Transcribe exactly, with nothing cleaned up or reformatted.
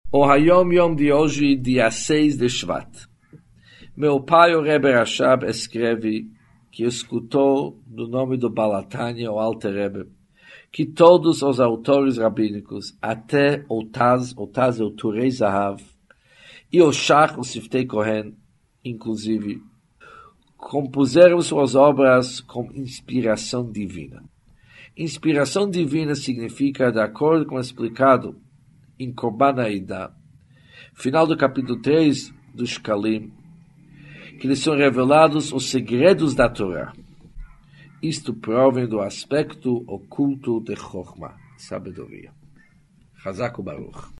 O Hayom Yom de hoje, dia seis de Shvat. Meu pai, o Rebbe Rashab, escreve que escutou, no nome do Balatanya, o Alter Rebbe, que todos os autores rabínicos, até o Taz, o Taz é o Turei Zahav, e o Shach, o Siftei Kohen, inclusive, compuseram suas obras com inspiração divina. Inspiração divina significa, de acordo com o explicado em Korban Ha'edah, final do capítulo três do Shkalim, que lhes são revelados os segredos da Torá. Isto provém do aspecto oculto de Chokhmah, sabedoria. Chazak u'Baruch.